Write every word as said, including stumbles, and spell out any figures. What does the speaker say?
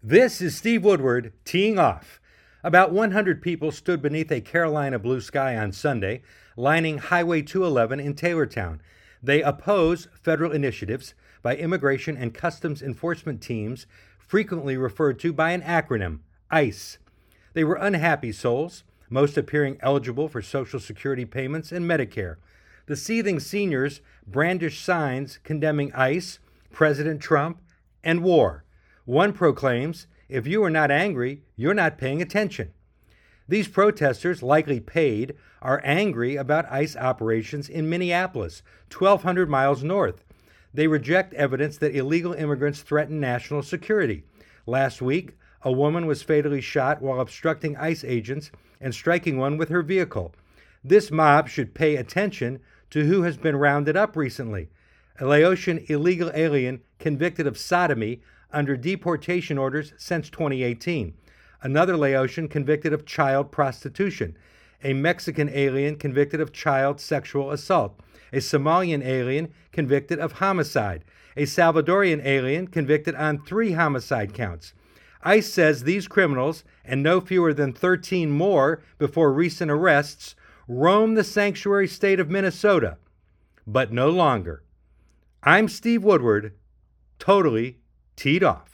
This is Steve Woodward teeing off. About one hundred people stood beneath a Carolina blue sky on Sunday, lining Highway two eleven in Taylortown. They oppose federal initiatives by immigration and customs enforcement teams, frequently referred to by an acronym, ICE. They were unhappy souls, most appearing eligible for Social Security payments and Medicare. The seething seniors brandished signs condemning ICE, President Trump, and war. One proclaims, "If you are not angry, you're not paying attention." These protesters, likely paid, are angry about ICE operations in Minneapolis, twelve hundred miles north. They reject evidence that illegal immigrants threaten national security. Last week, a woman was fatally shot while obstructing ICE agents and striking one with her vehicle. This mob should pay attention to who has been rounded up recently. A Laotian illegal alien convicted of sodomy under deportation orders since twenty eighteen. Another Laotian convicted of child prostitution. A Mexican alien convicted of child sexual assault. A Somalian alien convicted of homicide. A Salvadorian alien convicted on three homicide counts. ICE says these criminals, and no fewer than thirteen more before recent arrests, roam the sanctuary state of Minnesota, but no longer. I'm Steve Woodward, totally teed off.